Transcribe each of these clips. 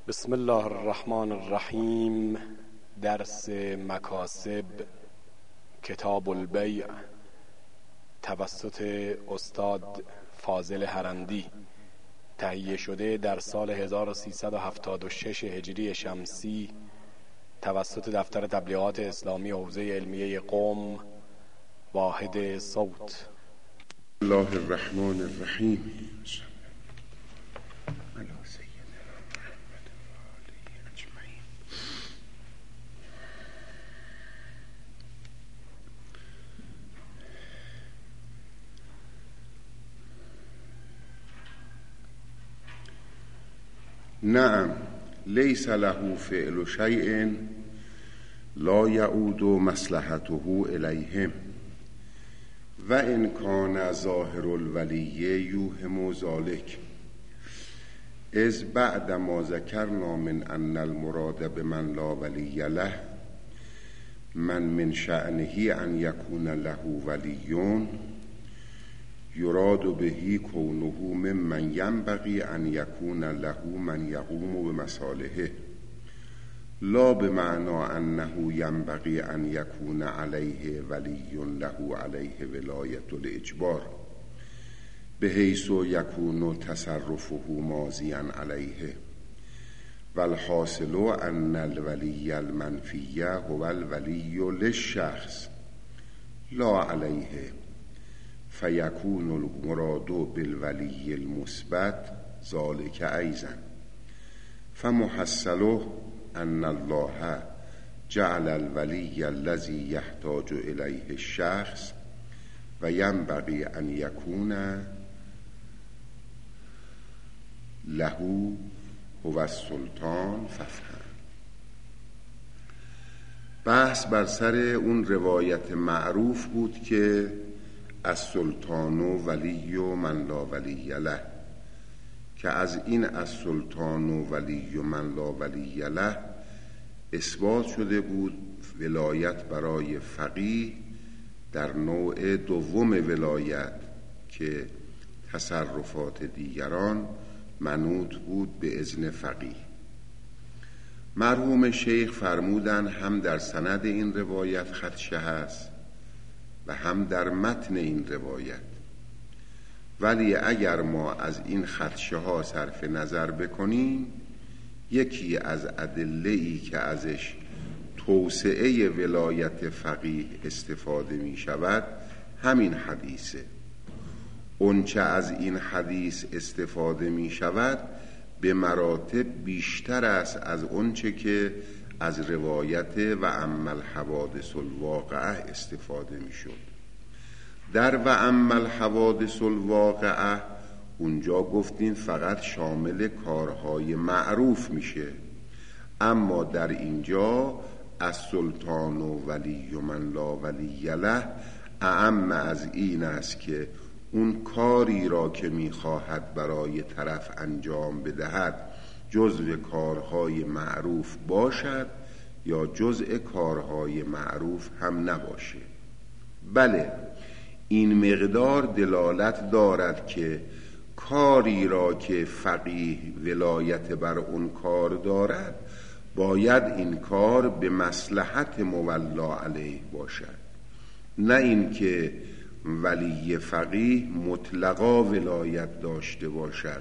بسم الله الرحمن الرحیم. درس مکاسب، کتاب البیع، توسط استاد فاضل هرندی، تهیه شده در سال 1376 هجری شمسی توسط دفتر تبلیغات اسلامی حوزه علمیه قم، واحد صوت. الله الرحمن الرحیم. نعم، لیس له فعل شیء لا یعود مصلحته الیهم و ان کان ظاهر الولی یوهم ذلک اذ بعد ما ذکرنا من ان المراد بمن لا ولی له من شأنه ان یکون له ولیون یراد بهی کونه ممن ینبغی ان یکون له من یقوم بمصالحه لا بمعنی انه ینبغی ان یکون علیه ولی له علیه ولایت الاجبار بحیث یکون تصرفه ماضیا علیه والحاصل ان الولی المنفی هو الولی للشخص لا علیه فیکون المراد بالولی المثبت ذلك ایضا فمحصله ان الله جعل الولی الذی یحتاج الیه الشخص و ینبغی ان یکون له هو السلطان فافهم. بحث بر سر اون روایت معروف بود که السلطان ولی و من لا ولی له، که از این السلطان ولی و من لا ولی له اثبات شده بود ولایت برای فقیه در نوع دوم ولایت که تصرفات دیگران منوط بود به اذن فقیه. مرحوم شیخ فرمودن هم در سند این روایت خدشه هست و هم در متن این روایت، ولی اگر ما از این خدشه ها صرف نظر بکنیم یکی از ادله‌ای که ازش توسعه ولایت فقیه استفاده می شود همین حدیثه. اونچه از این حدیث استفاده می شود به مراتب بیشتر است از اونچه که از روایت و اما الحوادث الواقعه استفاده می شد. در و اما الحوادث الواقعه اونجا گفتیم فقط شامل کارهای معروف میشه، اما در اینجا از سلطان و ولی و من لا ولی له اعم از این است که اون کاری را که میخواهد برای طرف انجام بدهد جزء کارهای معروف باشد یا جزء کارهای معروف هم نباشه. بله، این مقدار دلالت دارد که کاری را که فقیه ولایت بر اون کار دارد باید این کار به مصلحت مولا علیه باشد، نه اینکه ولی فقیه مطلقا ولایت داشته باشد.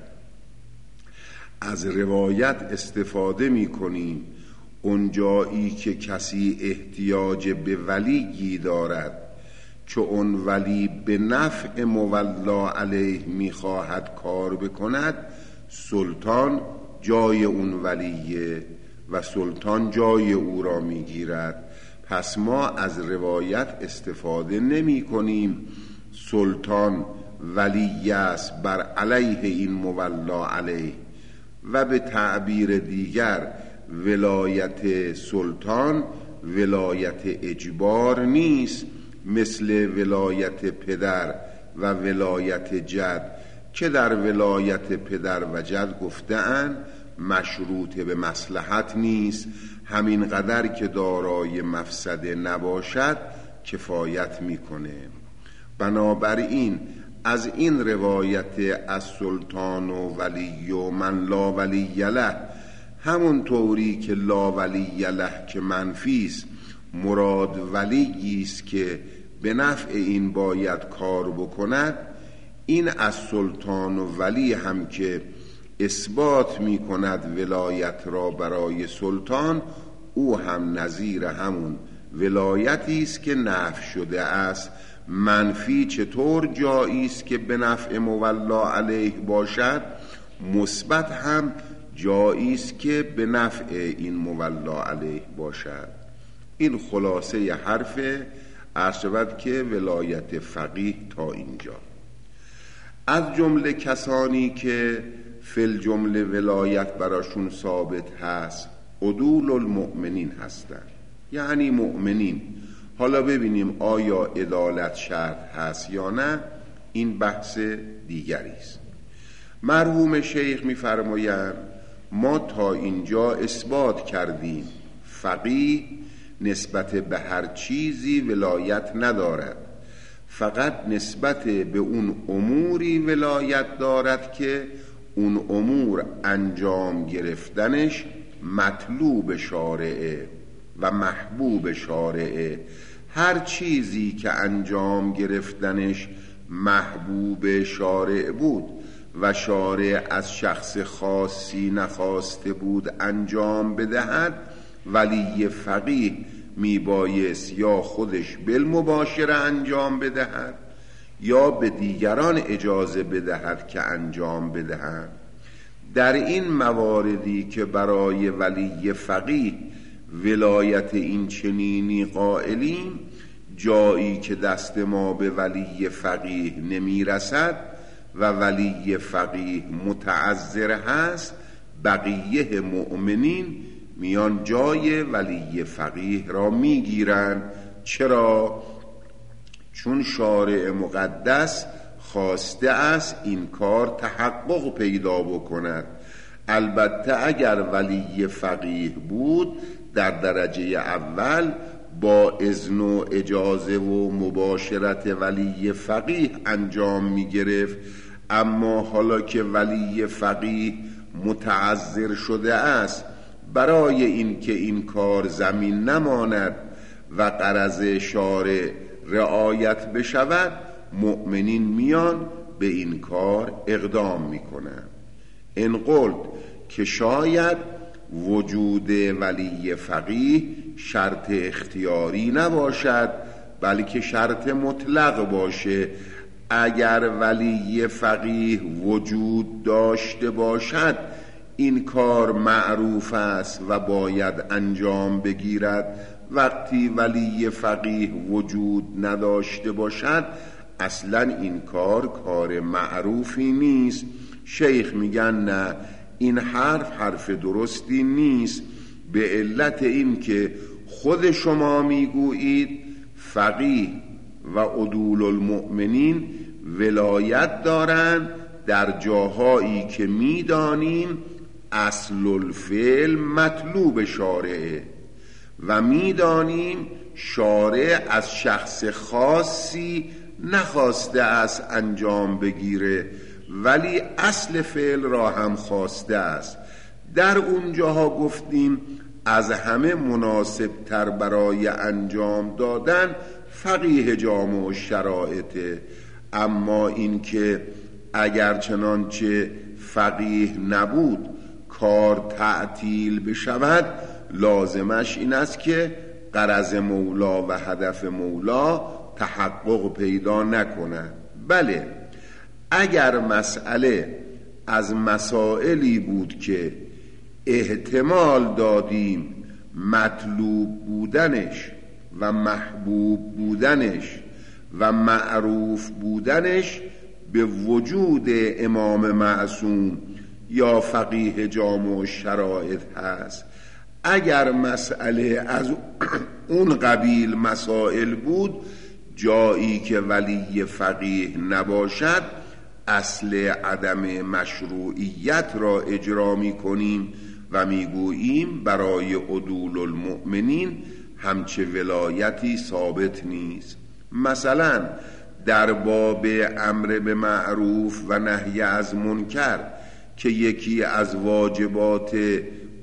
از روایت استفاده می کنیم اونجایی که کسی احتیاج به ولیی دارد که اون ولی به نفع مولا علیه می خواهد کار بکند، سلطان جای اون ولیه و سلطان جای او را می گیرد. پس ما از روایت استفاده نمی کنیم سلطان ولی است بر علیه این مولا علیه، و به تعبیر دیگر ولایت سلطان ولایت اجبار نیست مثل ولایت پدر و ولایت جد که در ولایت پدر و جد گفته‌اند مشروط به مصلحت نیست، همین قدر که دارای مفسده نباشد کفایت میکنه. بنابراین از این روایت از سلطان و ولی و من لا ولی له همون طوری که لا ولی له که منفیست، مراد ولییست که به نفع این باید کار بکند، این از سلطان و ولی هم که اثبات می کند ولایت را برای سلطان، او هم نظیر همون ولایتی است که نفی شده است. منفی چطور جایی است که به نفع مولا علیه باشد، مثبت هم جایی است که به نفع این مولا علیه باشد. این خلاصه حرف عرض شود که ولایت فقیه تا اینجا. از جمله کسانی که فی الجمله ولایت براشون ثابت هست عدول المؤمنین هستند، یعنی مؤمنین. حالا ببینیم آیا عدالت شرط هست یا نه، این بحث دیگری است. مرحوم شیخ می‌فرمایند ما تا اینجا اثبات کردیم فقیه نسبت به هر چیزی ولایت ندارد، فقط نسبت به اون اموری ولایت دارد که اون امور انجام گرفتنش مطلوب شارعه و محبوب شارعه. هر چیزی که انجام گرفتنش محبوب شارع بود و شارع از شخص خاصی نخواسته بود انجام بدهد، ولی فقیه میبایست یا خودش بالمباشره انجام بدهد یا به دیگران اجازه بدهد که انجام بدهند. در این مواردی که برای ولی فقیه ولایت این چنینی قائلیم، جایی که دست ما به ولی فقیه نمی رسد و ولی فقیه متعذر هست، بقیه مؤمنین میان جای ولی فقیه را میگیرند. چرا؟ چون شارع مقدس خواسته است این کار تحقق پیدا بکند. البته اگر ولی فقیه بود در درجه اول با اذن و اجازه و مباشرت ولی فقیه انجام می گرفت، اما حالا که ولی فقیه متعذر شده است، برای این که این کار زمین نماند و غرض شارع رعایت بشود، مؤمنین میان به این کار اقدام میکنند. این قلت که شاید وجود ولی فقیه شرط اختیاری نباشد بلکه شرط مطلق باشه. اگر ولی فقیه وجود داشته باشد این کار معروف است و باید انجام بگیرد. وقتی ولی فقیه وجود نداشته باشد اصلا این کار معروفی نیست. شیخ میگن نه، این حرف درستی نیست، به علت این که خود شما میگویید فقیه و عدول المؤمنین ولایت دارند در جاهایی که میدانیم اصل الفعل مطلوب شارعه و میدانیم شارع از شخص خاصی نخواسته است انجام بگیره، ولی اصل فعل را هم خواسته است. در اونجاها گفتیم از همه مناسب تر برای انجام دادن فقیه جامع شرایطه. اما این که اگر چنانچه فقیه نبود کار تعطیل بشود، لازمش این است که غرض مولا و هدف مولا تحقق پیدا نکند. بله، اگر مسئله از مسائلی بود که احتمال دادیم مطلوب بودنش و محبوب بودنش و معروف بودنش به وجود امام معصوم یا فقیه جامع شرایط هست، اگر مسئله از اون قبیل مسائل بود، جایی که ولی فقیه نباشد اصل عدم مشروعیت را اجرا می کنیم و می گوییم برای عدول المؤمنین همچه ولایتی ثابت نیست. مثلا در باب امر به معروف و نهی از منکر که یکی از واجبات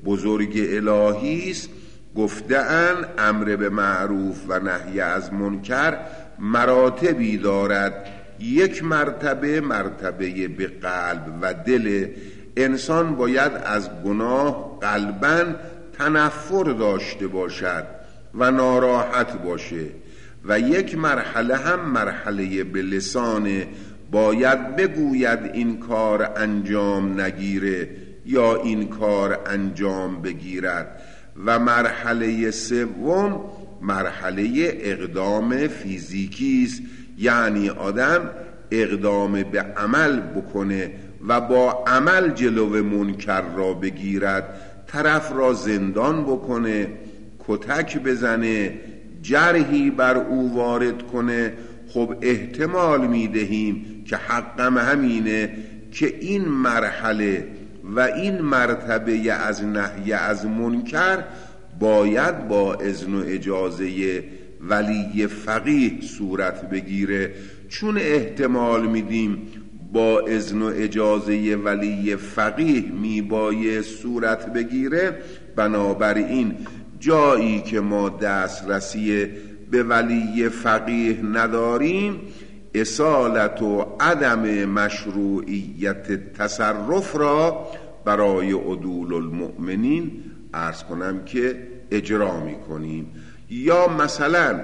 بزرگ الهی است. گفته‌اند امر به معروف و نهی از منکر مراتبی دارد. یک مرتبه به قلب و دل. انسان باید از گناه قلباً تنفر داشته باشد و ناراحت باشه، و یک مرحله هم مرحله به لسانه، باید بگوید این کار انجام نگیره یا این کار انجام بگیرد. و مرحله سوم مرحله اقدام فیزیکی است، یعنی آدم اقدام به عمل بکنه و با عمل جلو منکر را بگیرد، طرف را زندان بکنه، کتک بزنه، جرحی بر او وارد کنه. خب احتمال میدهیم که حقم همینه که این مرحله و این مرتبه از نهی از منکر باید با اذن و اجازه ولی فقیه صورت بگیره. چون احتمال میدیم با اذن و اجازه ولی فقیه میبایه صورت بگیره، بنابراین جایی که ما دسترسی به ولی فقیه نداریم، اصالت و عدم مشروعیت تصرف را برای عدول المؤمنین عرض کنم که اجرا میکنیم. یا مثلا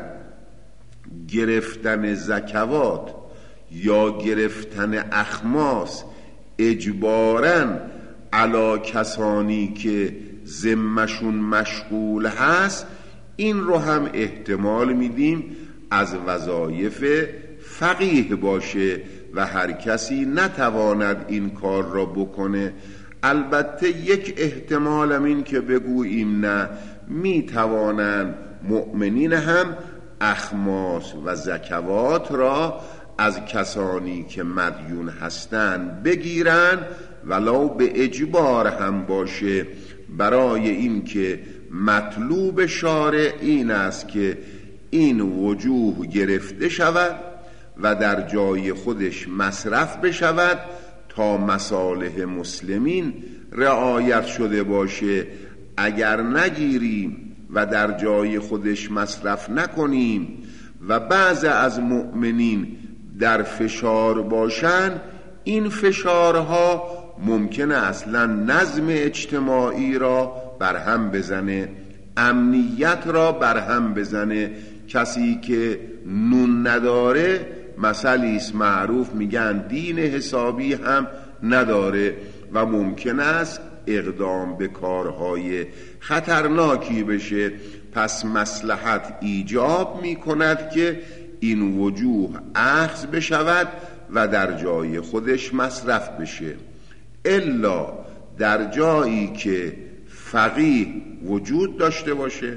گرفتن زکوات یا گرفتن اخماس اجباراً علی کسانی که ذمشون مشغول هست، این رو هم احتمال میدیم از وظایف فقیه باشه و هر کسی نتواند این کار را بکنه. البته یک احتمال هم این که بگوییم نه، میتوانند مؤمنین هم اخماس و زکوات را از کسانی که مدیون هستند بگیرن، ولو به اجبار هم باشه، برای این که مطلوب شارع این است که این وجوه گرفته شود و در جای خودش مصرف بشود تا مصالح مسلمین رعایت شده باشه. اگر نگیریم و در جای خودش مصرف نکنیم و بعض از مؤمنین در فشار باشن، این فشارها ممکنه اصلا نظم اجتماعی را برهم بزنه، امنیت را برهم بزنه. کسی که نون نداره، مثلی است معروف، میگن دین حسابی هم نداره و ممکن است اقدام به کارهای خطرناکی بشه. پس مصلحت ایجاب میکند که این وجوه اخذ بشود و در جای خودش مصرف بشه. الا در جایی که فقیه وجود داشته باشه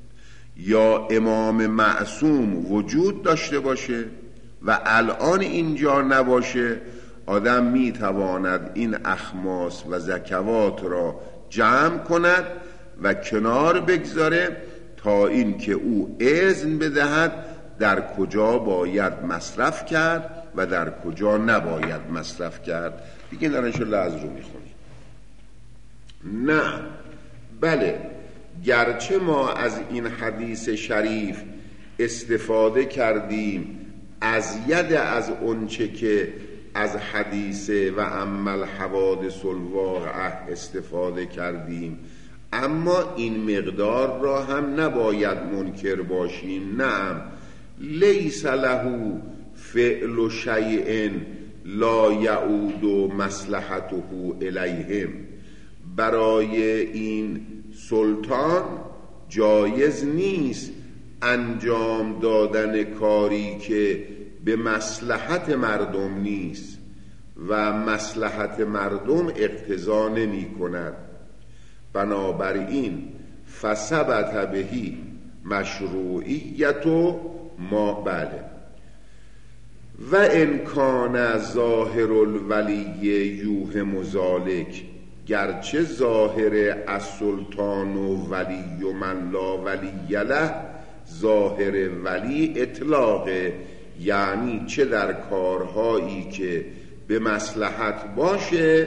یا امام معصوم وجود داشته باشه و الان اینجا نباشه، آدم میتواند این اخماس و زکوات را جمع کند و کنار بگذاره تا این که او اذن بدهد در کجا باید مصرف کرد و در کجا نباید مصرف کرد. دیگه در انشالله از رو میخونیم. نه، بله، گرچه ما از این حدیث شریف استفاده کردیم از ید از اونچه که از حدیث و عمل حوادث الواقعه استفاده کردیم، اما این مقدار را هم نباید منکر باشیم. نعم، لیس له فعل شیء لا یعود مصلحته الیهم. برای این سلطان جایز نیست انجام دادن کاری که به مصلحت مردم نیست و مصلحت مردم اقتضا نمی کند. بنابراین فثبت بهی مشروعیت ما، بله، و ان کان ظاهر الولی یوهم ذلک، گرچه ظاهر السلطان و ولی و من لا ولی له، ظاهر ولی اطلاقه، یعنی چه در کارهایی که به مصلحت باشه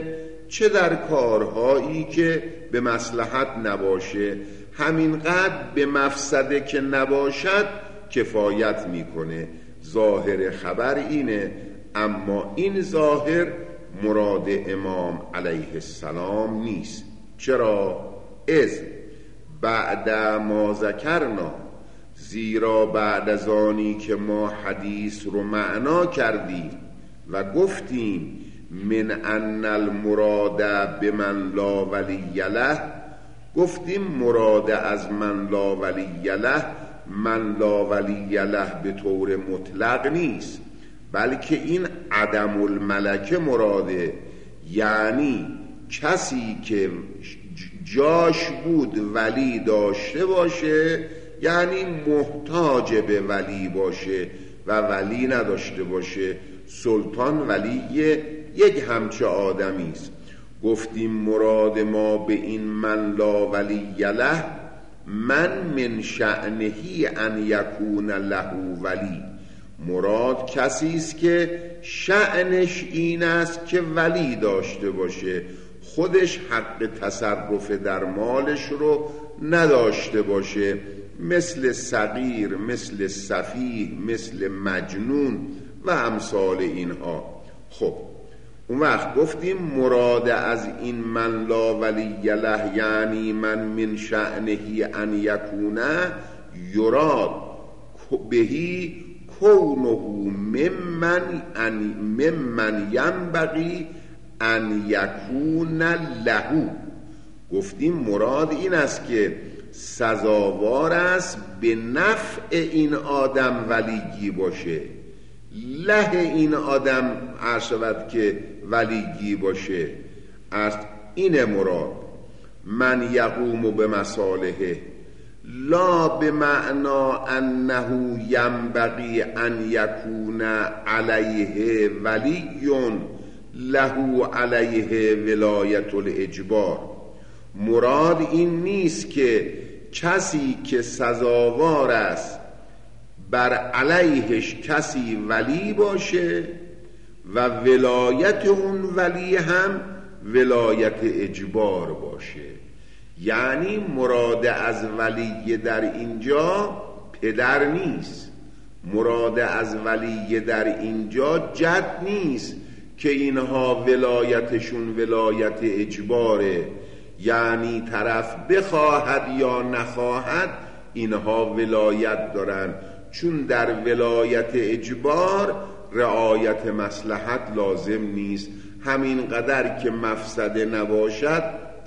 چه در کارهایی که به مصلحت نباشه، همینقدر به مفسده که نباشد کفایت میکنه. ظاهر خبر اینه، اما این ظاهر مراد امام علیه السلام نیست. چرا؟ بعد ما ذکرنا، زیرا بعد از آنی که ما حدیث رو معنا کردیم و گفتیم من ان المراد بمن لا ولی له، گفتیم مراد از من لا ولی له، من لا ولی له به طور مطلق نیست، بلکه این عدم الملکه مراده، یعنی کسی که جاش بود ولی داشته باشه، یعنی محتاج به ولی باشه و ولی نداشته باشه. سلطان ولی یک همچه آدمی است. گفتیم مراد ما به این من لا ولی له، من شأنهی ان یکون له ولی، مراد کسی است که شأنش این است که ولی داشته باشه، خودش حق تصرف در مالش رو نداشته باشه، مثل صغیر، مثل سفیه، مثل مجنون و امثال اینها. خب اون وقت گفتیم مراد از این من لا ولی له یعنی من شأنهی ان یکونه یراد بهی کونه ممن ینبغی ان یکون له. گفتیم مراد این است که سزاوار است به نفع این آدم ولیگی باشه، له این آدم عرشبت که ولیگی باشه است. این مراد من یقوم به مصالحه، لا به معنا انه ینبغی ان یکون علیه ولی له علیه ولایت الاجبار. مراد این نیست که کسی که سزاوار است بر علیهش کسی ولی باشه و ولایت اون ولی هم ولایت اجبار باشه. یعنی مراد از ولی در اینجا پدر نیست، مراد از ولی در اینجا جد نیست که اینها ولایتشون ولایت اجباره، یعنی طرف بخواهد یا نخواهد اینها ولایت دارن، چون در ولایت اجبار رعایت مصلحت لازم نیست، همین قدر که مفسده نباشد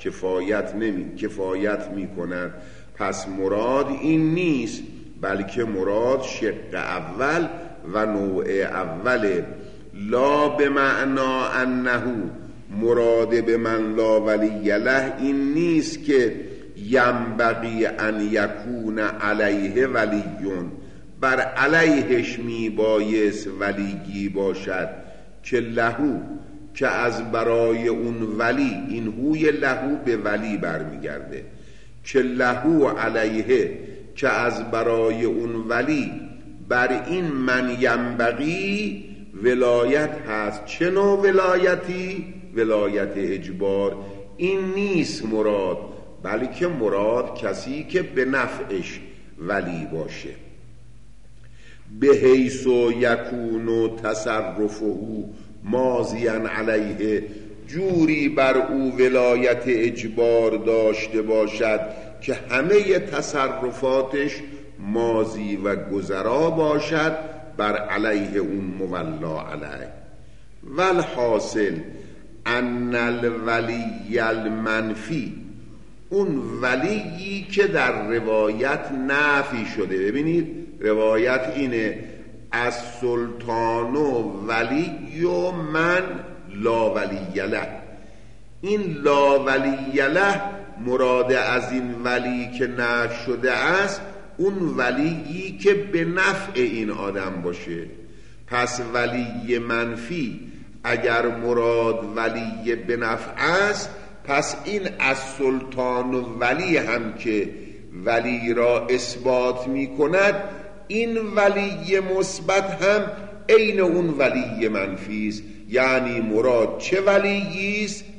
کفایت میکنند. پس مراد این نیست، بلکه مراد شق اول و نوع اوله. لا به معنا انه، مراد به من لا ولی له این نیست که ینبغی ان یکون علیه ولیون، بر علیهش میبایست ولیگی باشد، که لهو، که از برای اون ولی، این هوی لهو به ولی برمیگرده، که لهو علیه، که از برای اون ولی بر این من ینبغی ولایت هست. چه نوع ولایتی؟ ولایت اجبار. این نیست مراد، بلکه مراد کسی که به نفعش ولی باشه. به حیث یکون تصرفه ماضیاً علیه، جوری بر او ولایت اجبار داشته باشد که همه تصرفاتش ماضی و گذرا باشد بر علیه اون مولا علیه. والحاصل ان الولی المنفی، اون ولیی که در روایت نفی شده. ببینید روایت اینه از سلطان و ولی و من لا ولی له. این لا ولی له مراد از این ولی که نفی شده است اون ولیی که به نفع این آدم باشه. پس ولی منفی اگر مراد ولی به نفع است، پس این از سلطان و ولی هم که ولی را اثبات می کند، این ولی مثبت هم عین اون ولی منفی است. یعنی مراد چه ولیی است؟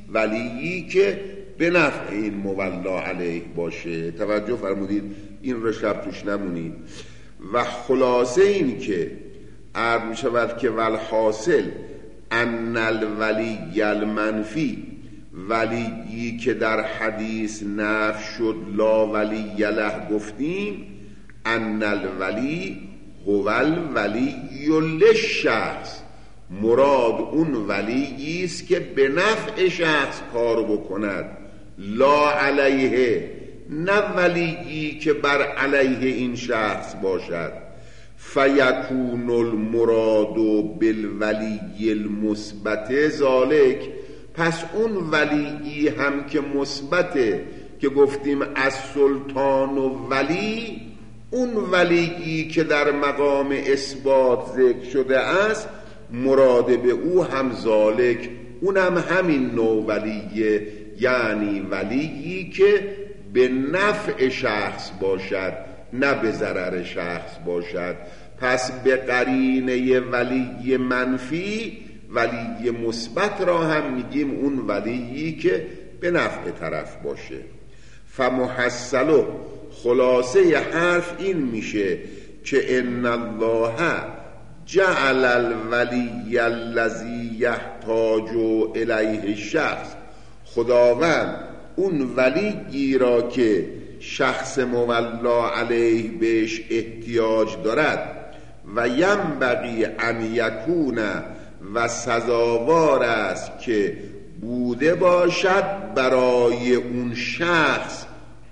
ولیی که به نفع این مولا علیه باشه. توجه فرمودید، این رو شب توش نمونید. و خلاصه این که عرض می شود که والحاصل ان الولی المنفی، ولیی که در حدیث نفی شد لا ولی له گفتیم، ان الولی هو الولی للشخص، مراد اون ولیی است که به نفع شخص کار بکند، لا علیه، نه ولیی که بر علیه این شخص باشد. فیکون المراد بالولی المثبت ذالک، پس اون ولیی هم که مثبته که گفتیم از سلطان و ولی، اون ولیی که در مقام اثبات ذکر شده است مراد به او هم ذالک، اونم همین نوع ولیه، یعنی ولیی که به نفع شخص باشد نه به ضرر شخص باشد. پس به قرینه ولی منفی ولی مثبت را هم میگیم اون ولیی که به نفع طرف باشه. فمحصل، خلاصه حرف این میشه که ان الله جعل الولی الذی یحتاج الیه الشخص، خداوند اون ولیی را که شخص مولا علیه بهش احتیاج دارد، و ینبغی ان یکون، و سزاوار است که بوده باشد برای اون شخص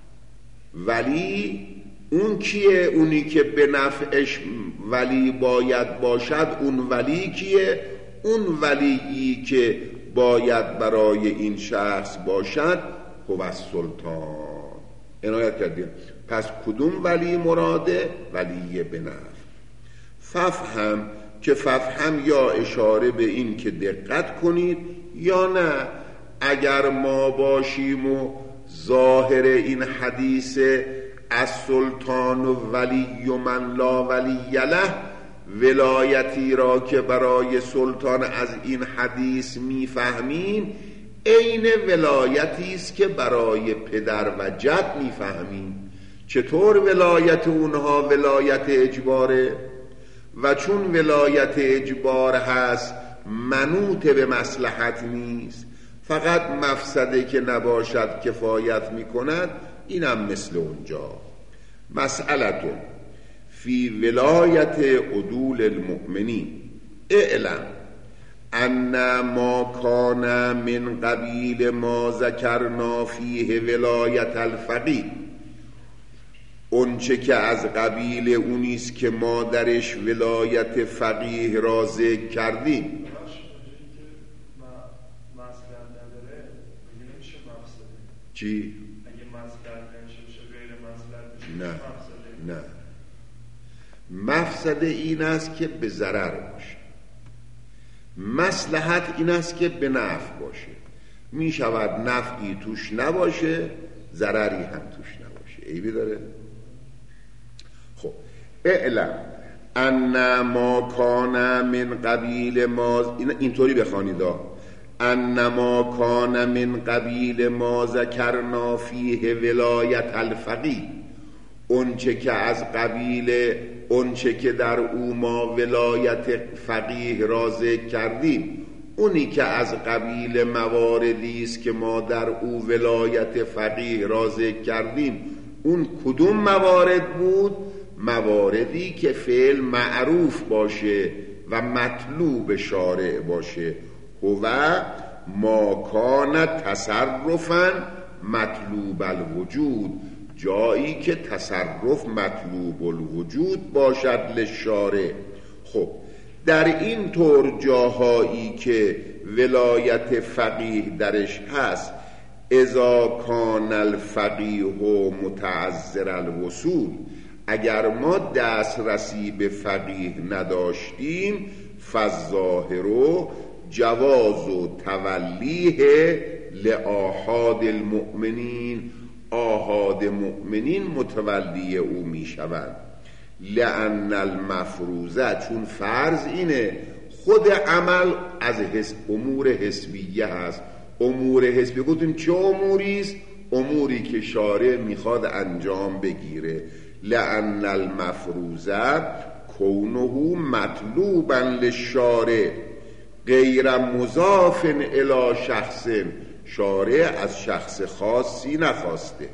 ولی. اون کیه؟ اونی که به نفعش ولی باید باشد. اون ولی کیه؟ اون ولیی که باید برای این شخص باشد هو السلطان. عنایت کردیم. پس کدوم ولی مراده؟ ولی به نفع. ففهم، که ففهم یا اشاره به این که دقت کنید یا نه. اگر ما باشیم و ظاهر این حدیث از سلطان و ولی و من لا ولی له، ولایتی را که برای سلطان از این حدیث میفهمیم عین ولایتی است که برای پدر و جد میفهمیم. چطور ولایت اونها ولایت اجباره؟ و چون ولایت اجبار هست منوط به مصلحت نیست، فقط مفسده که نباشد کفایت میکند. اینم مثل اونجا. مسئلتون فی ولایت عدول المؤمنین، اعلم ان ما کان من قبیل ما ذکرنا فیه ولایت الفقیه، اونچه که از قبیل اونیست که ما درش ولایت فقیه را ذکر کردیم. چی؟ نه، مفسده این است که به ضرر باشه، مصلحت این است که به نفع باشه. می شود نفعی توش نباشه، ضرری هم توش نباشه. عیبی داره؟ خب اعلم ان ما کان من قبیل ما، اینطوری بخوانید ان ما کان من قبیل ما ذکرنا فیه ولایت الفقیه، اونچه که از قبیل اونچه که در او ما ولایت فقیه را ذکر کردیم، اونی که از قبیل مواردی است که ما در او ولایت فقیه را ذکر کردیم. اون کدوم موارد بود؟ مواردی که فعل معروف باشه و مطلوب شارع باشه. هو ما کان تصرفا مطلوب الوجود، جایی که تصرف مطلوب الوجود باشد للشارع. خب در این طور جاهایی که ولایت فقیه درش هست، اذا کان الفقیه متعذر الوصول، اگر ما دسترسی به فقیه نداشتیم، فالظاهر جواز و تولیه لآحاد المؤمنین، آحاد مؤمنین متولی او می شوند. لأن المفروضه، چون فرض اینه خود عمل از امور حسبیه هست، امور حسبی گفتیم چه اموریست؟ اموری که شارع میخواد انجام بگیره. لأن المفروضه کونه مطلوبا للشارع غیر مضاف الی شخص، شارع از شخص خاصی نخواسته.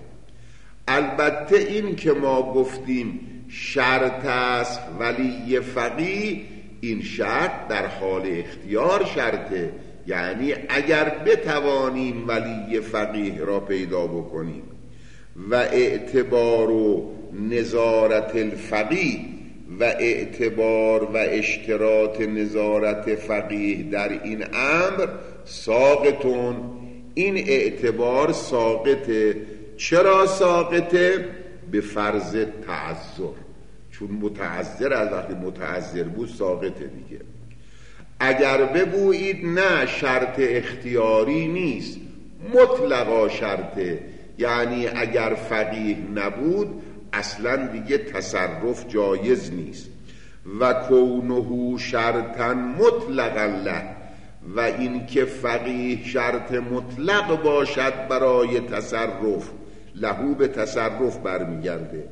البته این که ما گفتیم شرط است ولی فقیه، این شرط در حال اختیار شرطه، یعنی اگر بتوانیم ولی فقیه را پیدا بکنیم و اعتبار و نظارت الفقیه و اعتبار و اشتراط نظارت فقیه در این امر ساقطون، این اعتبار ساقطه. چرا ساقطه؟ به فرض تعذر، چون متعذر از وقتی متعذر بود ساقطه دیگه. اگر بگویید نه شرط اختیاری نیست، مطلقا شرطه، یعنی اگر فقیه نبود اصلا دیگه تصرف جایز نیست. و کونه شرطا مطلقا له، و این که فقیه شرط مطلق باشد برای تصرف، لهو به تصرف برمیگرده.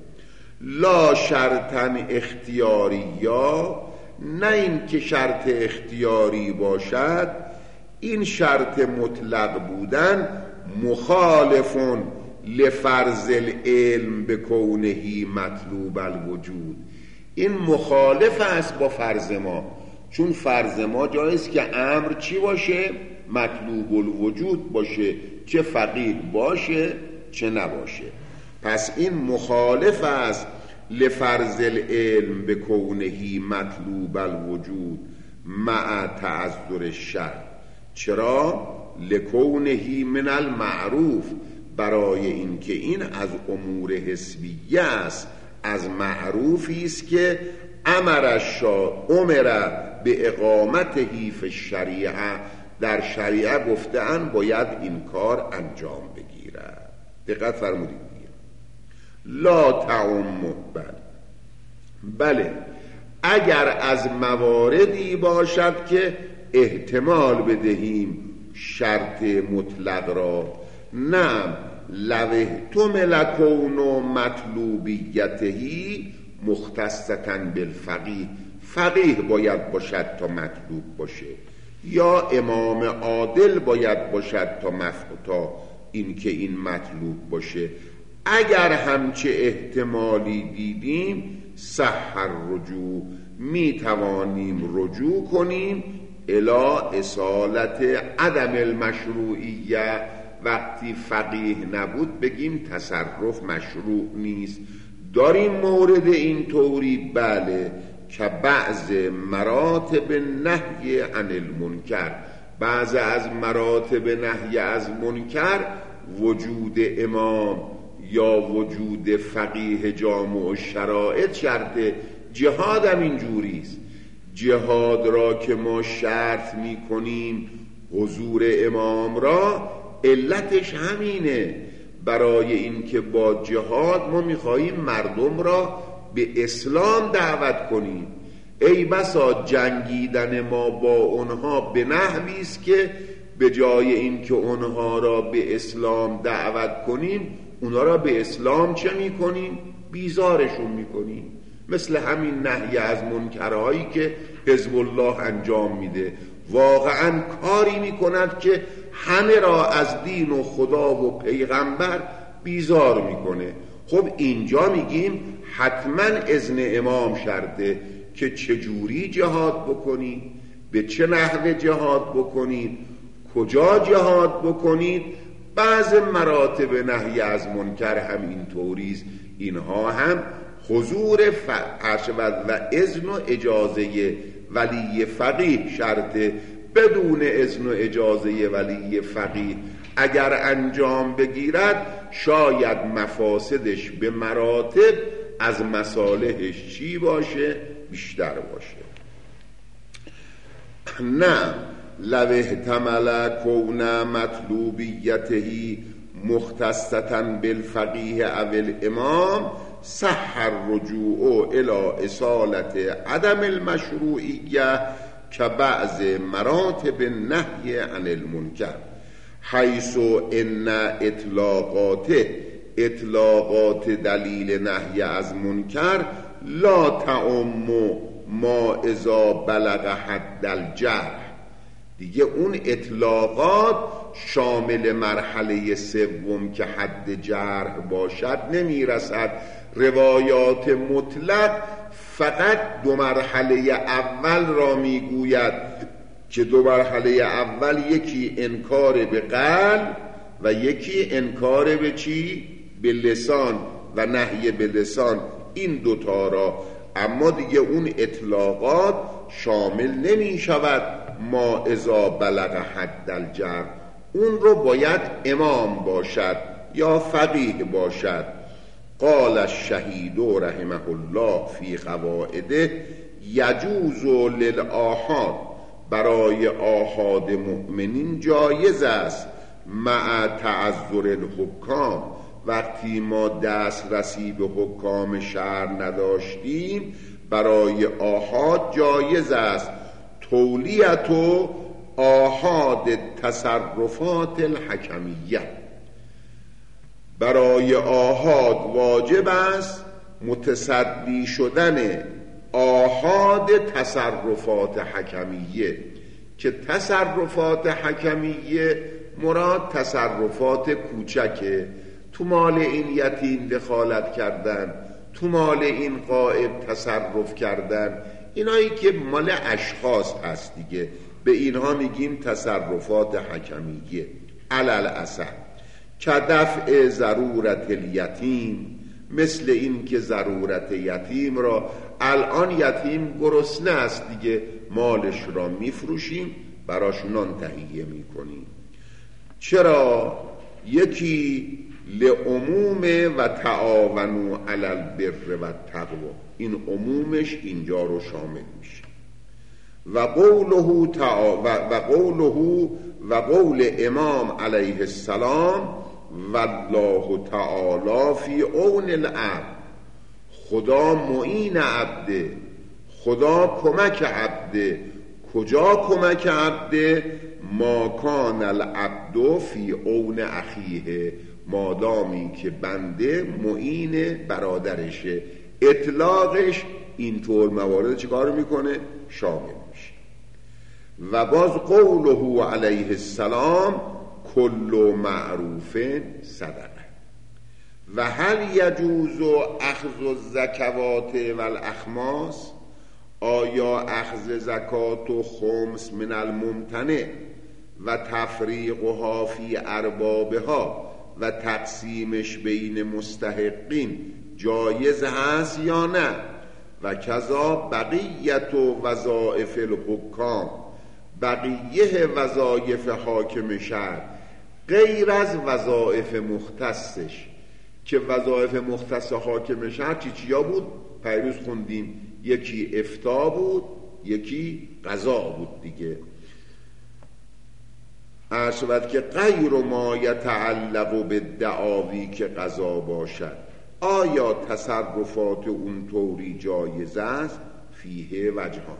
لا شرطا اختیاری، یا نه این که شرط اختیاری باشد. این شرط مطلق بودن مخالفون لفرض العلم به کونهی مطلوب الوجود، این مخالف است با فرض ما، چون فرض ما جایست که امر چی باشه؟ مطلوب الوجود باشه، چه فقیه باشه چه نباشه. پس این مخالف است لفرض العلم به کونهی مطلوب الوجود مع تعذر الشرط. چرا؟ لکونهی من المعروف، برای این که این از امور حسبیه است، از معروفی است که امر به اقامته فی الشریعه، در شریعه گفته‌اند باید این کار انجام بگیرد. دقت فرمودید. لا تعم، بله اگر از مواردی باشد که احتمال بدهیم شرط مطلق را، نه لو احتمل کون مطلوبیتهی مختصتا بالفقیه، فقیه باید باشد تا مطلوب باشه، یا امام عادل باید باشد تا این که این مطلوب باشه. اگر همچه احتمالی دیدیم صح الرجوع، می توانیم رجوع کنیم الی اصالت عدم المشروعیه. وقتی فقیه نبود بگیم تصرف مشروع نیست. داریم مورد این طوری؟ بله، که بعض مراتب نهی عن المنکر، بعض از مراتب نهی از منکر وجود امام یا وجود فقیه جامع شرایط شرط. جهاد هم اینجوریست، جهاد را که ما شرط می کنیم حضور امام را، علتش همینه، برای این که با جهاد ما می‌خواهیم مردم را به اسلام دعوت کنیم. ای بسا جنگیدن ما با اونها به نحوی است که به جای این که اونها را به اسلام دعوت کنیم، اونها را به اسلام چه می‌کنیم؟ بیزارشون می‌کنیم. مثل همین نهی از منکرهایی که حزب الله انجام میده، واقعا کاری میکند که همه را از دین و خدا و پیغمبر بیزار میکنه. خب اینجا میگیم حتما اذن امام شرطه که چجوری جهاد بکنید، به چه نحو جهاد بکنید، کجا جهاد بکنید. بعض مراتب نهی از منکر هم این طوریست، اینها هم حضور و اذن و اجازه ولی فقیه شرطه. بدون اذن و اجازه ولی فقیه اگر انجام بگیرد شاید مفاسدش به مراتب از مصالحش چی باشه؟ بیشتر باشه. نه لو احتمل کون مطلوبیتهی مختصتا بالفقیه او الامام صح الرجوع الى اصالت عدم المشروعیه که بعض مراتب نهی عن المنکر. حیث ان اطلاقات دلیل نهی از منکر لا تعم ما اذا بلغ حد الجرح. دیگه اون اطلاقات شامل مرحله سوم که حد جرح باشد نمیرسد. روایات مطلق فقط دو مرحله اول را میگوید که دو مرحله اول یکی انکار به قلب و یکی انکار به چی؟ به لسان و نهی به لسان، این دوتا را. اما دیگه اون اطلاقات شامل نمی شود ما اذا بلغ حد الجرح. اون رو باید امام باشد یا فقیه باشد. قال الشهید رحمه الله فی قواعده یجوز للآحاد، برای آحاد مؤمنین جایز است مع تعذر الحکام، وقتی ما دسترسی به حکام شرع نداشتیم برای آحاد جایز است تولیت و آحاد تصرفات الحکمیه. برای آحاد واجب است متصدی شدن آحاد تصرفات حکمیه، که تصرفات حکمیه مراد تصرفات کوچکه، تو مال این یتیم دخالت کردن، تو مال این غائب تصرف کردن، اینایی که مال اشخاص هست دیگه، به اینها میگیم تصرفات حکمیه. علل اثر که دفع ضرورت الیتیم، مثل این که ضرورت یتیم را، الان یتیم گرسنه است دیگه، مالش را میفروشیم براش نان تهیه میکنیم. چرا؟ یکی لعموم و تعاونوا علی البر و التقوا، این عمومش اینجا رو شامل میشه. و قول امام علیه السلام والله تعالی فی عون العبد، خدا معین عبده، خدا کمک عبده. کجا کمک عبده؟ ما کان العبد فی عون اخیه، مادامی که بنده معین برادرشه. اطلاقش اینطور موارد چیکار میکنه؟ شامل میشه. و باز قوله علیه السلام کل معروف صدقه. و هل یجوز اخذ الزکوات و الاخماس، آیا اخذ زکات و خمس من الممتنع و تفریقها فی اربابها و تقسیمش بین مستحقین جایز هست یا نه؟ و کذا بقیت و وظائف الحکام، بقیه وظایف حاکم شهر غیر از وظایف مختصش، که وظایف مختص حاکم شهر چیا بود؟ پیروز خوندیم، یکی افتاء بود، یکی قضا بود دیگه. عرض که غیر ما یتعلق به دعاوی که قضا باشد، آیا تصرفات اون طوری جایز است؟ فیه وجهان.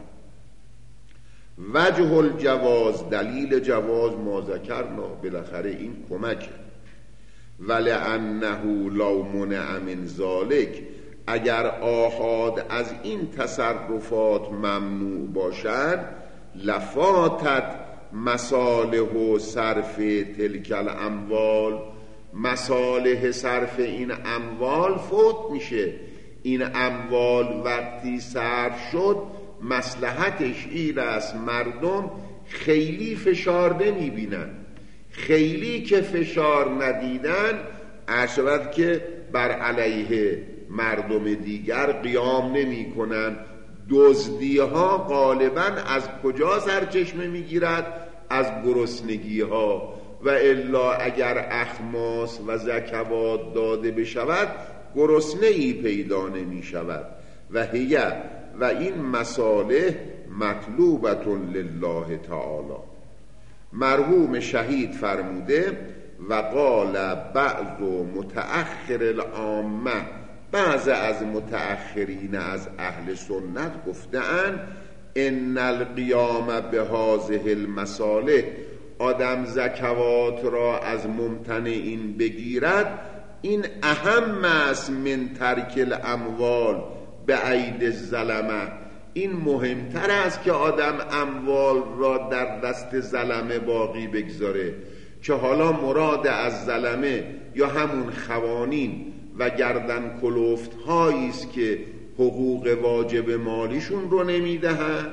وجه الجواز، دلیل جواز ما ذکرنا، بالاخره این کمکه. ولانه لو منع من ذلک، اگر آحاد از این تصرفات ممنوع باشد، لفاتت مصالح و صرف تلک الاموال، مصالح صرف این اموال فوت میشه. این اموال وقتی صرف شد مصلحتش این است مردم خیلی فشار نمیبینن، خیلی که فشار ندیدن عرشبت که بر علیه مردم دیگر قیام نمی کنن. دزدی ها غالبا از کجا سرچشمه میگیرد؟ از گرسنگی ها، و الا اگر اخماس و زکوات داده بشود گرسنه ای پیدا نمی شود. و این مصالح مطلوبت لله تعالی. مرحوم شهید فرموده و قال بعض متأخر العامه، بعض از متأخرین از اهل سنت گفتند ان القیام به هذه المصالح آدم زکوات را از ممتنعین بگیرد، این اهم است من ترک الاموال به عید الظلمه. این مهمتر است که آدم اموال را در دست ظلمه باقی بگذاره، که حالا مراد از ظلمه یا همون خوانین و گردن کلفت هایی است که حقوق واجب مالیشون رو نمیدهن،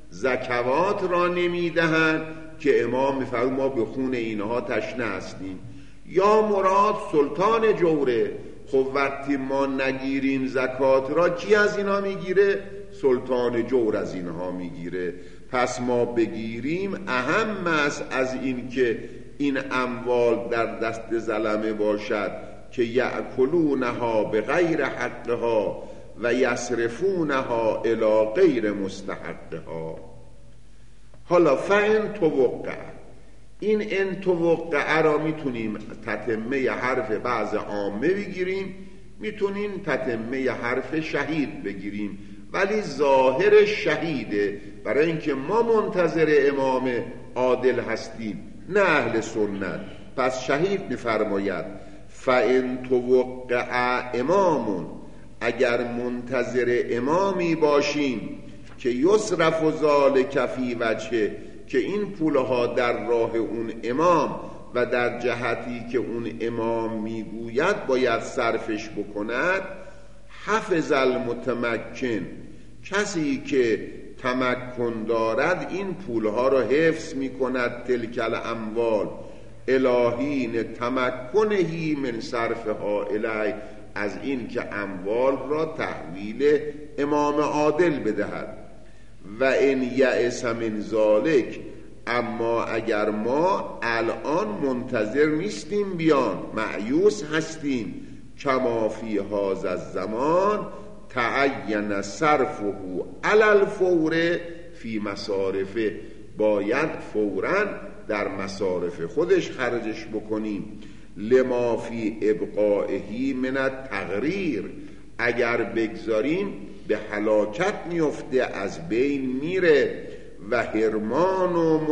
زکوات را نمیدهن که امام میفرماید ما به خون اینها تشنه هستیم، یا مراد سلطان جوره. خب وقتی ما نگیریم زکات را، کی از اینها میگیره؟ سلطان جور از اینها میگیره. پس ما بگیریم اهم است از این که این اموال در دست ظلمه باشد که یأکلونها به غیر حقها و یصرفونها الی غیر مستحقها. حالا فإن توقع، این ان توقع را میتونیم تتمه حرف بعض عامه بگیریم، میتونیم تتمه حرف شهید بگیریم، ولی ظاهر شهیده، برای اینکه ما منتظر امام عادل هستیم نه اهل سنت. پس شهید میفرماید فإن توقع امامون، اگر منتظر امامی باشیم که یصرف و ذالک فی وجهه، که این پولها در راه اون امام و در جهتی که اون امام میگوید باید صرفش بکند، حفظ المتمکن، کسی که تمکن دارد این پولها را حفظ میکند، تلک الاموال الهین تمکنهی من صرفها الی، از این که اموال را تحویل امام عادل بدهد. و ان یأس من ذالک، اما اگر ما الان منتظر نیستیم بیان، مایوس هستیم، کما فی هذا الزمان تعین صرفه علی الفور فی مصارفه، باید فوراً در مصارف خودش خرجش بکنیم. لما فی ابقائه من التغریر، اگر بگذاریم به هلاکت میفته، از بین میره. و حرمان و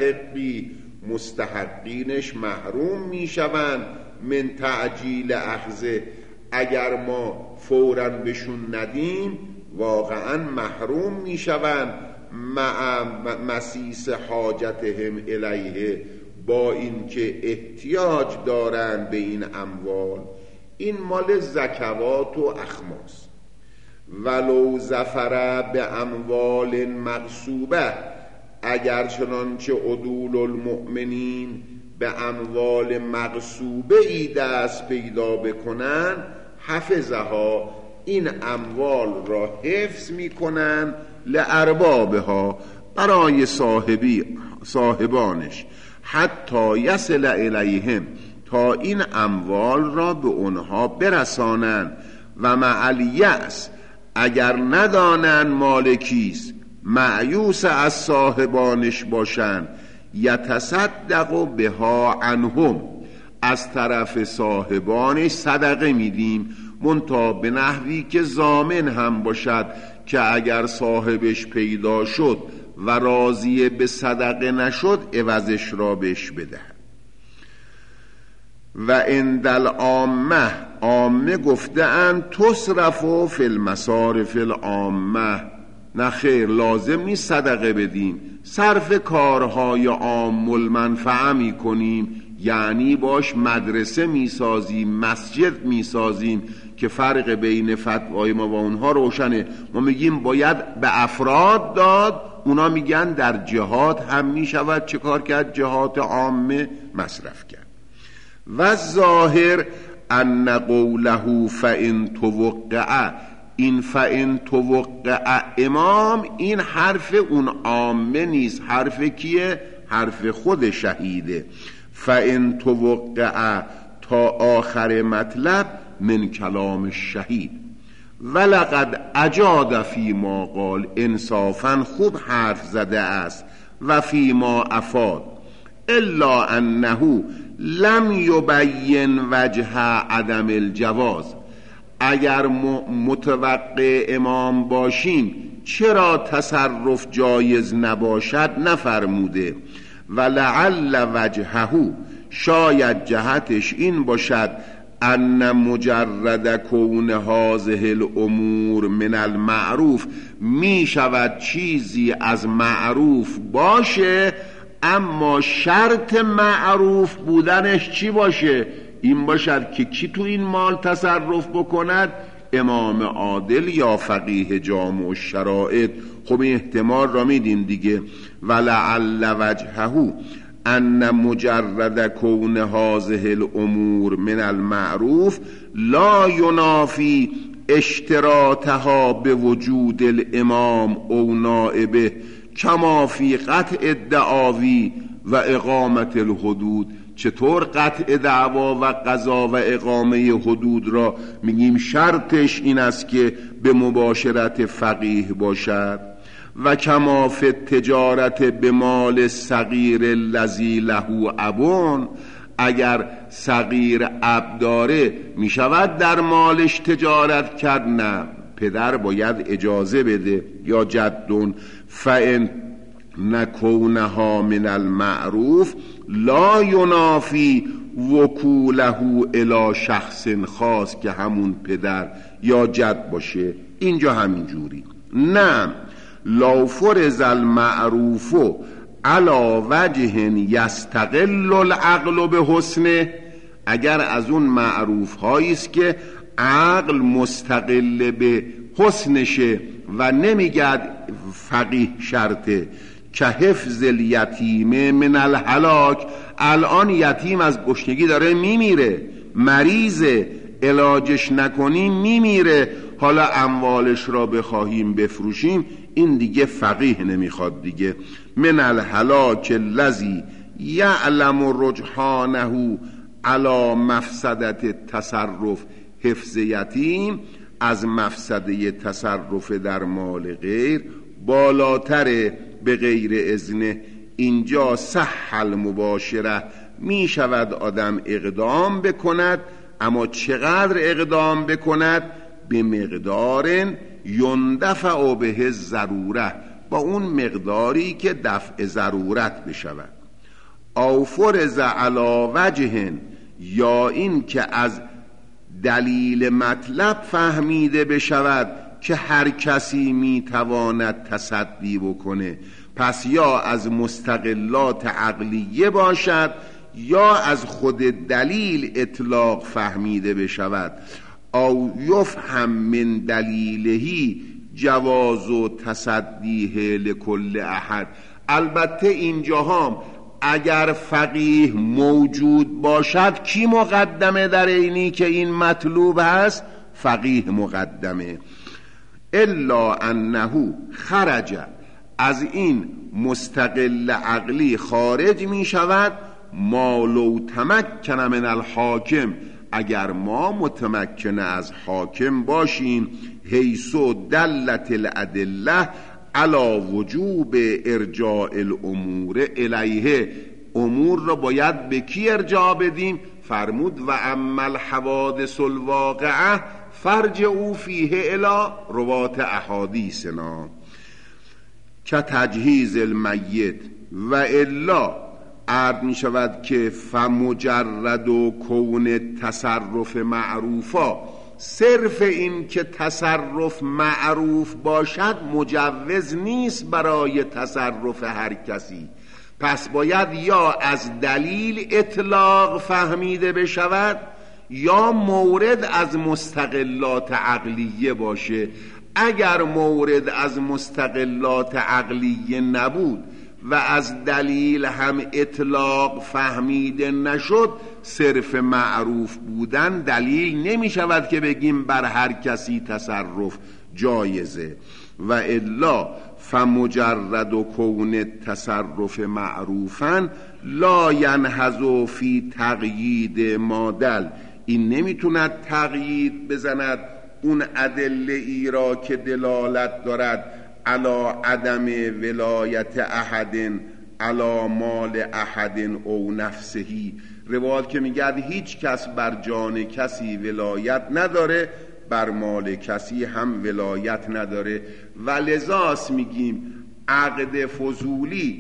مستحقینش محروم میشوند من تعجیل اخذه، اگر ما فوراً بشون ندیم واقعا محروم میشوند. مع مسیس حاجتهم الیه، با اینکه احتیاج دارند به این اموال. این مال زکوات و اخماس. ولو ظفر به اموال مغصوبه، اگر چنانچه عدول المؤمنین به اموال مغصوبه ای دست پیدا بکنن، حفظها، این اموال را حفظ میکنن، لاربابها، برای صاحبانش، حتی یصل الیهم، تا این اموال را به اونها برسانند. و مع الیأس، اگر ندانن مالکیست، مایوس از صاحبانش باشن، یتصدق بها عنهم، از طرف صاحبانش صدقه میدیم، منتها به نحوی که ضامن هم باشد که اگر صاحبش پیدا شد و راضی به صدقه نشد عوضش را بهش بده. و اندل عامه گفته اند تصرف فی المصارف العامه، نه خیر، لازم نیست صدقه بدیم، صرف کارهای عام المنفعه می کنیم، یعنی باش مدرسه می سازیم، مسجد می سازیم، که فرق بین فتوای ما و اونها روشنه. ما میگیم باید به افراد داد، اونا میگن در جهات هم می شود چه کار کرد؟ جهات عامه مصرف کرد. و ظاهر ان قوله فإن توقع، این فإن توقع امام، این حرف اون عامه نیست، حرف کیه؟ حرف خود شهیده. فإن توقع تا آخر مطلب من کلام الشهید. ولقد اجاد فی ما قال، انصافا خوب حرف زده است، و فی ما افاد، الا انه لم یبین وجه عدم الجواز. اگر متوقع امام باشیم چرا تصرف جایز نباشد نفرموده. ولعل وجهه، شاید جهتش این باشد، ان مجرد کون هذه الامور من المعروف، می شود چیزی از معروف باشه اما شرط معروف بودنش چی باشه؟ این باشد که کی تو این مال تصرف بکند؟ امام عادل یا فقیه جامع الشرائط. خب این احتمال را میدیم دیگه. ولعل وجهه ان مجرد کون هذه الامور من المعروف لا ینافی اشتراطها به وجود الامام او نائبه کما فی قطع الدعاوی و اقامت الحدود. چطور قطع دعوا و قضا و اقامه حدود را میگیم شرطش این است که به مباشرت فقیه باشد؟ و کما فی التجارت به مال صغیر الذی له ابون، اگر صغیر اب داره می شود در مالش تجارت کرد؟ نه، پدر باید اجازه بده یا جدون. فان نکونها من المعروف لا ینافی وکوله الی شخص خاص، که همون پدر یا جد باشه. اینجا همین جوری. نه، لو فرض المعروف علی وجه یستقل العقل به حسنه، اگر از اون معروف هایی است که عقل مستقل به حسنشه و نمیگد فقیه شرطه، که حفظ الیتیم من الهلاک، الان یتیم از گشنگی داره میمیره، مریضه، علاجش نکنیم میمیره، حالا اموالش را بخواهیم بفروشیم، این دیگه فقیه نمیخواد دیگه. من الهلاک الذی یعلم رجحانه علی مفسدت تصرف حفظ یتیم، از مفسده تصرف در مال غیر بالاتره به غیر اذنه. اینجا صح المباشره، می شود آدم اقدام بکند، اما چقدر اقدام بکند؟ به مقدار یندفع به ضروره، با اون مقداری که دفع ضرورت بشود. او فرض علی وجه، یا این که از دلیل مطلب فهمیده بشود که هر کسی میتواند تصدی بکنه، پس یا از مستقلات عقلیه باشد یا از خود دلیل اطلاق فهمیده بشود. او یفهم من دلیلهی جواز و تصدیه لکل احد. البته اینجا هم اگر فقیه موجود باشد کی مقدمه در اینی که این مطلوب هست؟ فقیه مقدمه. الا انه خرج، از این مستقل عقلی خارج می شود، ما لو تمکن من الحاکم، اگر ما متمکن از حاکم باشیم، حیث دلت الادله علی وجوب ارجاع الامور الیه، امور را باید به کی ارجاع بدیم؟ فرمود و اما الحوادث الواقعه فرجعوا فیه الی روات احادیثنا که تجهیز المیت. و الا عرض می شود که فمجرد و کون تصرف معروفا، صرف این که تصرف معروف باشد مجوز نیست برای تصرف هر کسی، پس باید یا از دلیل اطلاق فهمیده بشود یا مورد از مستقلات عقلیه باشه. اگر مورد از مستقلات عقلیه نبود و از دلیل هم اطلاق فهمیده نشد، صرف معروف بودن دلیل نمی شود که بگیم بر هر کسی تصرف جایزه. و الا فمجرد و کون تصرف معروفا لا ینحذ فی تقیید مادل، این نمیتوند تقیید بزند اون ادله ای را که دلالت دارد علی عدم ولایت احد علی مال احد او نفسهی. روایت که میگه هیچ کس بر جان کسی ولایت نداره، بر مال کسی هم ولایت نداره. و لذاست میگیم عقد فضولی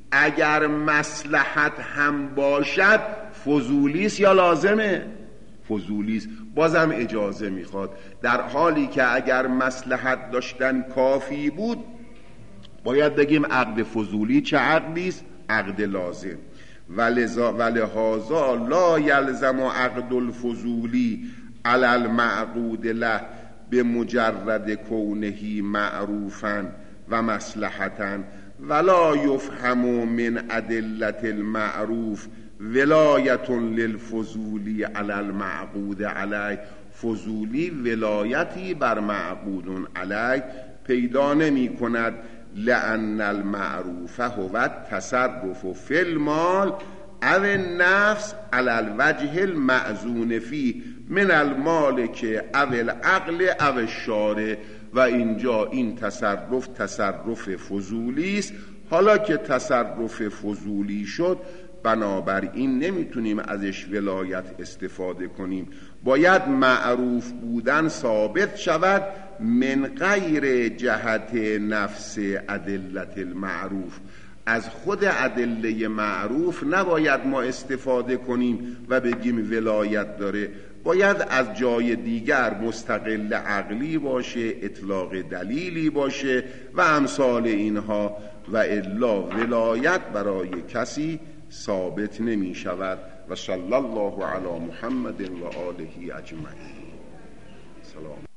اگر مصلحت هم باشد فضولیست یا لازمه؟ فضولیست. بازم اجازه میخواد، در حالی که اگر مصلحت داشتن کافی بود باید بگیم عقد فضولی چه عقدیست؟ عقد لازم. ولهذا لا یلزم عقد الفضولی علی المعقود له بمجرد کونه معروفا و مصلحتا ولا یفهم من ادلة المعروف ولایت للفضولی علی المعقود علیه. فضولی ولایتی بر معقود علیه پیدا نمی کند، لأن المعروف هو التصرف فی المال او النفس علی الوجه المأذون فیه من المالک او العقل او الشارع. و اینجا این تصرف فضولی است. حالا که تصرف فضولی شد بنابراین نمیتونیم ازش ولایت استفاده کنیم، باید معروف بودن ثابت شود من غیر جهت نفس ادلة المعروف. از خود ادله معروف نباید ما استفاده کنیم و بگیم ولایت داره، باید از جای دیگر مستقل عقلی باشه، اطلاق دلیلی باشه و امثال اینها، و الا ولایت برای کسی ثابت نمی شود. و صلی الله علی محمد و آله اجمعین. سلام.